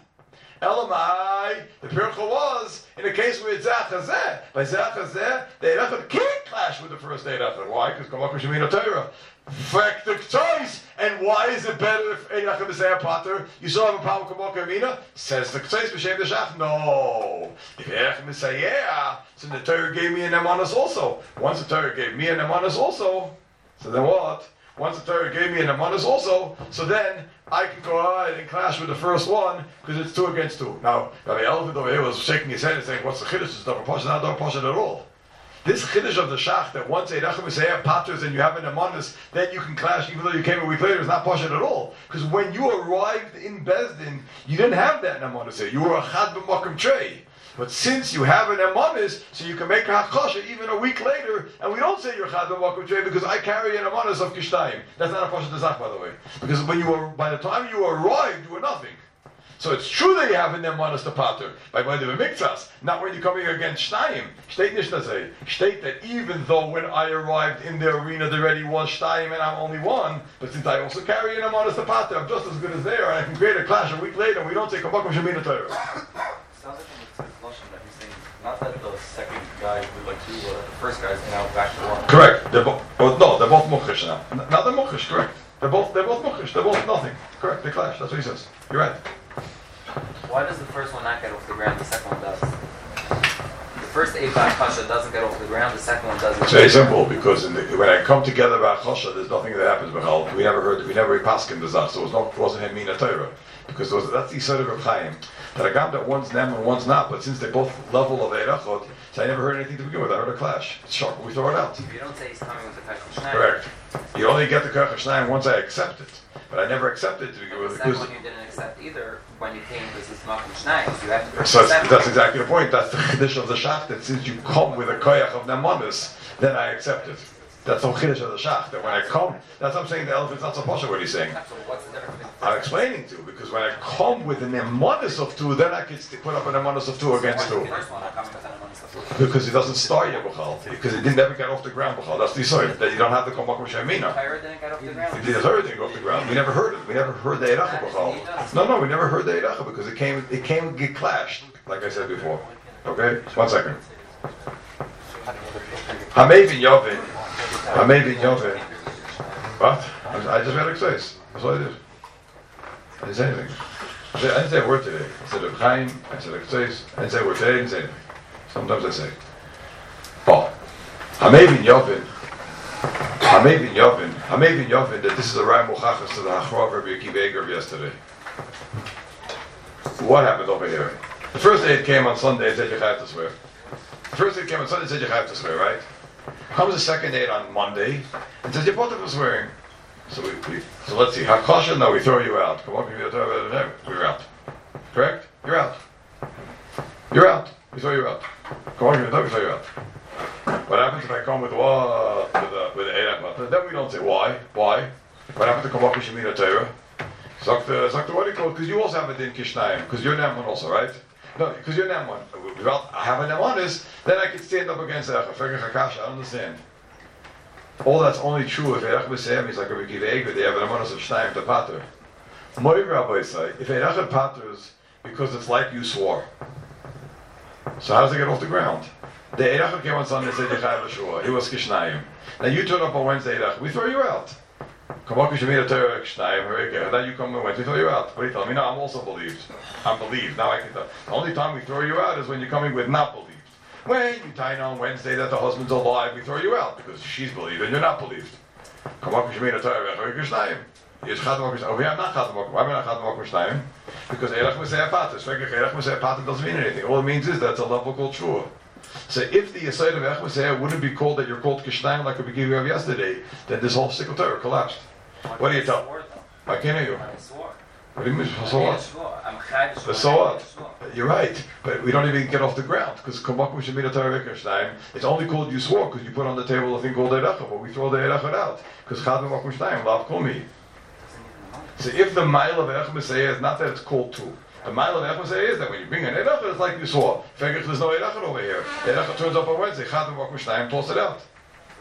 Elamai, the Pircha was in a case where it's Zachazeh. By Zachazeh, the Eid can't clash with the first Eid Echad. Why? Because Kavak Shemina Torah. Fact the choice. And why is it better if Eid Echad is a Pater? You saw him in Pavak Kavak Amina? Says the Ktseis B'Shem Deshach. No. If Eid Echad is a yeah, so the Torah gave me an Emanas also. Once the Torah gave me an Emanas also, so then what? Once the Torah gave me an Emanas also, so then I can go ahead and clash with the first one because it's two against two. Now, Rabbi Elvin over here was shaking his head and saying, "What's the chiddush? It's not Pasha, not Pasha at all." This chiddush of the shach that once Eid Echad Messiah paters and you have an Emanas, then you can clash even though you came a week later. It's not Pasha at all because when you arrived in Bezdin, you didn't have that Emanas. You were a chad b'makom trei. But since you have an Emanas, so you can make a Hakosha even a week later, and we don't say you're Chad B'Makom Trei because I carry an Emanas of Kishtayim. That's not a Pasha Tezach, by the way. Because when you were, by the time you arrived, you were nothing. So it's true that you have an Emanas to Pater, by way of a Miktsas, not when you're coming against Shtayim. State Nishnazeh. State that even though when I arrived in the arena, there already was Shtayim and I'm only one, but since I also carry an Emanas to Pater, I'm just as good as there, and I can create a clash a week later, and we don't say Kavakum Shemina Torah. Sounds like that he's saying not that the second guy would like two, or that the first guy's now back to one. Correct. They're both. Well, no, they're both mukhish now. N- Now they're mukhish. Correct. They're both. They're both mukhish. They're both nothing. Correct. They clash. That's what he says. You're right. Why does the first one not get off the ground? The second one does. The first eight Pasha doesn't get off the ground. The second one doesn't. It's very simple because in the, when I come together about chosha, there's nothing that happens. B'chal. We never heard. We never paskin the zach. So it was not. It wasn't him mina Torah because was, that's the sort of Reb Chaim. That I got that one's them and one's not, but since they both level of Eid Echad, so I never heard anything to begin with. I heard a clash. It's sharp. We throw it out. You don't say he's coming with the Kach Shnayim. Correct. You only get the Kach Shnayim once I accept it, but I never accepted it to begin with. The second Because one you didn't accept either when you came because it's Malcolm Shnayim. So you have to so accept that's, that's exactly the point. That's the chiddush of the shach. That since you come with a koyach of nemanis, then I accept it. That's the chiddush of the shach. That when I come, that's what I'm saying. The elephant's not so pasha what he's saying. So what's the difference? I'm explaining to because when I come with an nemanis of two, then I can st- put up an nemanis of two against two. The first one, I'm coming with an amount of stuff. Because it doesn't start yet, b'chal. Because it didn't ever get off the ground, b'chal. That's the side that you don't have to come back with shemina. Tyra didn't get off the ground. It did heard it didn't go off the ground. We never heard it. We never heard the Eiracha b'chal. No, no, we never heard the Eiracha because it came, it came, get clashed, like I said before. Okay, one second. Hamevin Yovin. Hamevin Yovin. What? I just read Exodus. That's what I did. I didn't say anything. I didn't say a word today. I said Reb Chaim. I said Exodus. I didn't say a word today. I didn't say anything. Sometimes I say. Oh, Hamevin Yovin. Hamevin Yovin. Hamevin Yovin. That this is a Rai Muchachas to the Hachrav Rabbi Akiva Eger of yesterday. What happened over here? The first aid came on Sunday and said you have to swear. The first aid came on Sunday and said you have to swear, right? Comes the second aid on Monday and says you're both of us swearing. So we, we so let's see. Hakosha, no, we throw you out. Come on, you're out. Correct? You're out. You're out. We throw you out. Come on, we throw you out. What happens if I come with what with a with a then we don't say why? Why? What happens to come up with Shemina Torah? Zakta Zakta what do you call? Because you also have a din kishnayim. Because you're Naman also, right? No, because you're Naman. Well, I have a Namanis, then I can stand up against Echa. Fegach Hakasha, I understand. All that's only true if Erech B'Sehem is like a Rikiv Eger, they have an Amanis of Shnayim to Pater. Moi Rabbi say, if Erech Paters, because it's like you swore. So how does it get off the ground? The Erech came on Sunday and said, Yechai L'Shua. He was Kishnayim. Now you turn up on Wednesday, Erech, we throw you out. Come on, Kishamina Torah, Kishnayim, then you come on Wednesday, we throw you out. What do you tell me? No, I'm also believed. I'm believed. Now I can tell. The only time we throw you out is when you're coming with not believed. When you tie on Wednesday that the husband's alive, we throw you out because she's believed and you're not believed. Come on, Kishamina Torah, Kishnayim. Over here, I'm not Chadamok. Why am I not Chadamok Mishnayim? Because Erech Meseh Pater. Erech Meseh Pater doesn't mean anything. All it means is that's a level called Shua. So if the Yesod of Erech Meseh wouldn't be called that you're called Kishnayim like we gave you yesterday, then this whole Sikul Torah collapsed. What do you tell? I can't hear you. What do you mean? So what? So what? You're right, but we don't even get off the ground because it's only called you swore because you put on the table a thing called Erecha, but we throw the Erecha out because Chadam Makum Shnayim Lav Kumi. So if the mile of Erech Meseh is not that it's called two, the mile of Erech Meseh is that when you bring an Erecha, it's like you swore. Fegach, there's no Erecha over here. The Erecha turns up on Wednesday. Chadam Makum Shnayim toss it out.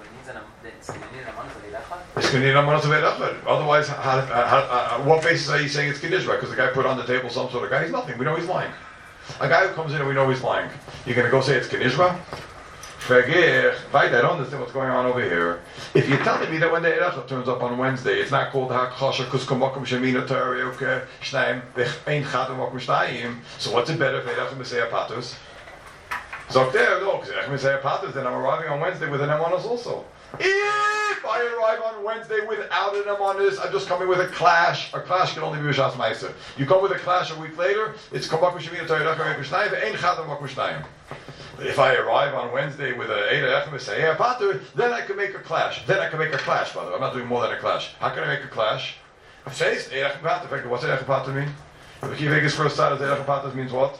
It's going to need a month of Erecha. Otherwise, how, how, how, what basis are you saying it's Kiddush? Because the guy put on the table some sort of guy. He's nothing. We know he's lying. A guy who comes in and we know he's lying. You're going to go say it's Kiddush? Forget. I don't understand what's going on over here. If you're telling me that when the Erecha turns up on Wednesday, it's not called Hakosha because Komokum Shemina Torah Shnayim Ein Chadam Mokum Shnayim. So what's it better if Erecha Meseh Patus? So there, no, because Erecha Meseh Patus, then I'm arriving on Wednesday with an Emanos also. If I arrive on Wednesday without an Emanis, I'm just coming with a clash. A clash can only be Rishas Meiser. You come with a clash a week later, it's Komokum Shemina Torah Shnayim Ein Chadam Mokum Shnayim. If I arrive on Wednesday with a Eida Echem Meseh Pater, then I can make a clash. Then I can make a clash, by the way. I'm not doing more than a clash. How can I make a clash? Says Eida Echem Pater. What's Eida Echem Pater mean? The Key Vegas first side of Eida Echem Pater means what?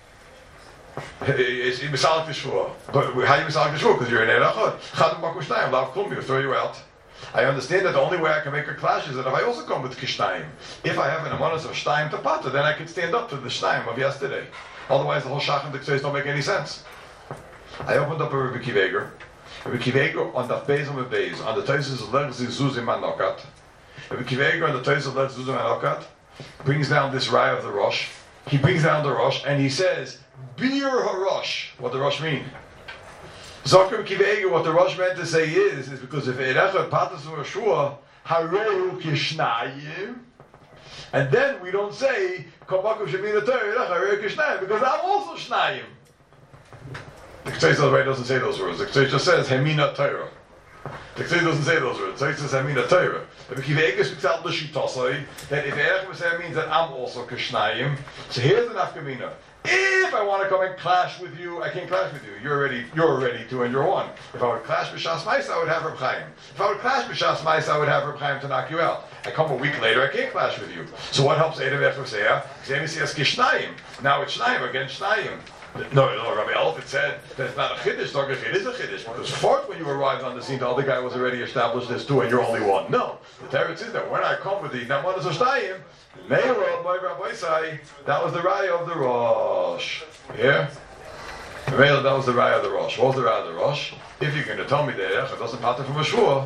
It's Misalik Teshua. But how do you Misalik Teshua? Because you're in Eida Echad. Chadam Bakum Shnayim, Lav Klum, you throw you out. I understand that the only way I can make a clash is that if I also come with Kishnayim. If I have an Amanas of Shnayim to Pater, then I can stand up to the Shnayim of yesterday. Otherwise, the whole Shachem Dikseis don't make any sense. I opened up a Rebbe Kiv Eger. Rebbe Kiv Eger on the Beis on the Beis, on the Taisus of Leg Zuzim Manokat. Rebbe Kiv Eger on the Taisus of Leg Zuzim Manokat brings down this Raya of the Rosh. He brings down the Rosh and he says, Bir HaRosh. What the Rosh mean? Zok Rebbe Kiv Eger, what the Rosh meant to say is, is because if Erecha Patas Rashua, Harehu Kishnayim, and then we don't say, Komakum Shemina Torah, Harehu Kishnayim, because I'm also Shnayim. The Ktseis doesn't say those words. The Ktseis just says Hemina Torah. The Ktseis doesn't say those words. The Ktseis says Hemina Torah. If Kiv Eger speaks out L'Shitosai, that if Erech Meseh means that I'm also Kishnayim, so here's the Nafkamina. If I want to come and clash with you, I can't clash with you. You're already, you're already two and you're one. If I would clash with Shas Mais, I would have Reb Chaim. If I would clash with Shas Mais, I would have Reb Chaim to knock you out. I come a week later, I can't clash with you. So what helps Erev Erech Meseh? Because says Kishnayim. Now it's Shnayim against Shnayim. No, no, Rabbi Elf, it said that it's not a chiddush, so it is a chiddush, because first when you arrived on the scene, the other guy was already established as two, and you're only one. No, the teretz is that when I come with the Namanas or Shtayim, Meira, my Rabbi say, that was the Raya of the Rosh. Yeah? Meira, that was the Raya of the Rosh. What was the Raya of the Rosh? If you're going to tell me that Erechad doesn't pattern from a Shua,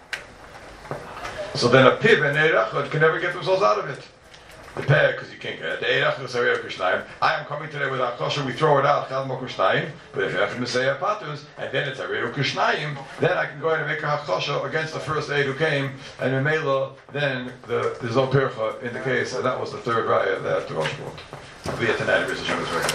so then a Pib and Erechad can never get themselves out of it. The pair, because you can't get it. The Eirach Meseh Kushnayim. I am coming today with Akosha, we throw it out, Chad Mo Kushnayim. But if Erech Meseh Patus, and then it's Eirach Kushnayim, then I can go ahead and make a Hakosha against the first aid who came, and in Mela, then the, there's no Pircha in the case, and that was the third Raya that the Rosh brought. Via tonight,